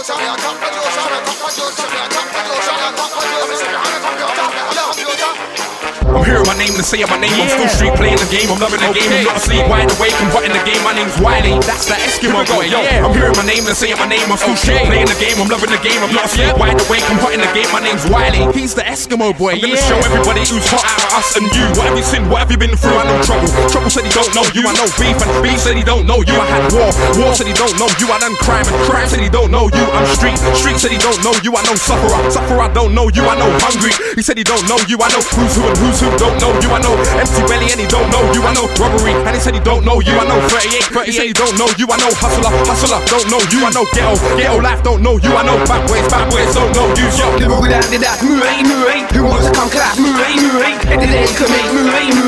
I'm hearing my name and saying my name. I'm still street playing the game. I'm loving the game. I'm not asleep, wide awake. I'm butting the game. My name's Wiley. That's the Eskimo boy. Yo, I'm hearing my name and saying my name. I'm still street playing the game. I'm loving the game. I'm not asleep, wide awake. I'm butting the game. My name's Wiley. He's the Eskimo boy. I'm gonna show everybody who's hot out of us and you. What have you seen? What have you been through? I know trouble. Trouble said he don't know you. I know beef, and beef said he don't know you. I had war. War said he don't know you. I done crime, and crime said he don't know you. I'm street. Street said he don't know you. I know sufferer. Sufferer don't know you. I know hungry. He said he don't know you. I know who's who and who's who don't know you. I know empty belly and he don't know you. I know robbery and he said he don't know you. I know 38, he said he don't know you. I know hustler don't know you. I know ghetto life don't know you. I know bad boys don't know you. Yo, never without that, murray. Who wants to come clap? Murray. And the day come make murray.